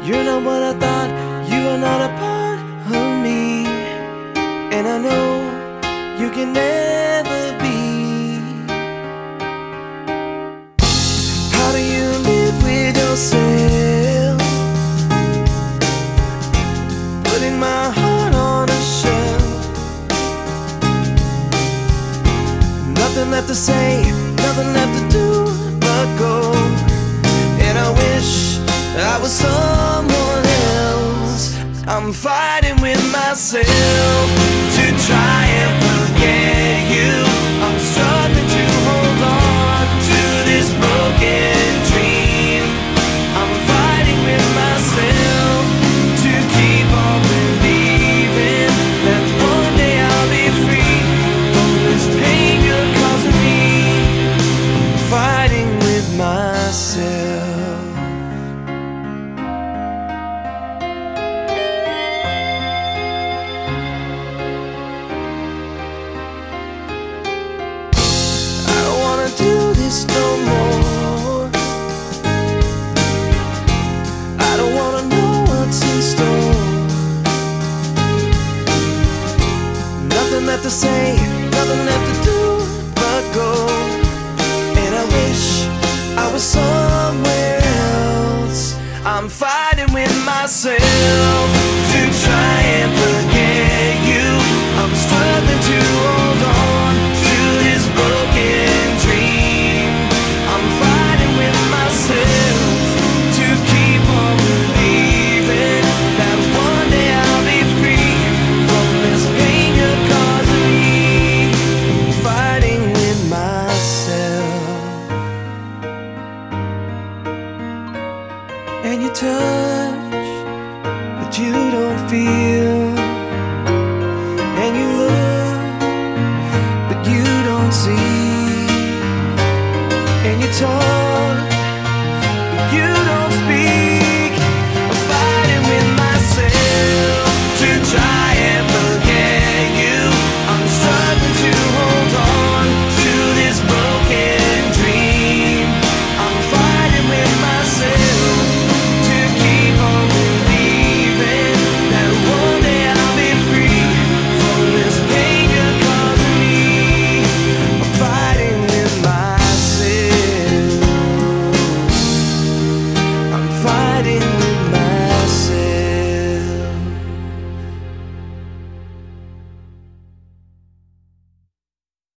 You're not what I thought, you are not a part of me. And I know you can never be. How do you live with yourself? Putting my heart on a shelf. Nothing left to say, nothing left to do but go. And I wish I was someone else. I'm fighting with myself to try and forget you. I'm struggling to hold on to this broken dream. I'm fighting with myself to keep on believing that one day I'll be free from this pain you're causing me. Fighting with myself. Do this no more. I don't wanna know what's in store. Nothing left to say, nothing left to do but go. And I wish I was somewhere else. I'm fighting with myself to try and forget you. I'm struggling to hold on to this broken dream. I'm fighting with myself to keep on believing that one day I'll be free from this pain you're causing me. Fighting with myself. And you touch, but you don't feel.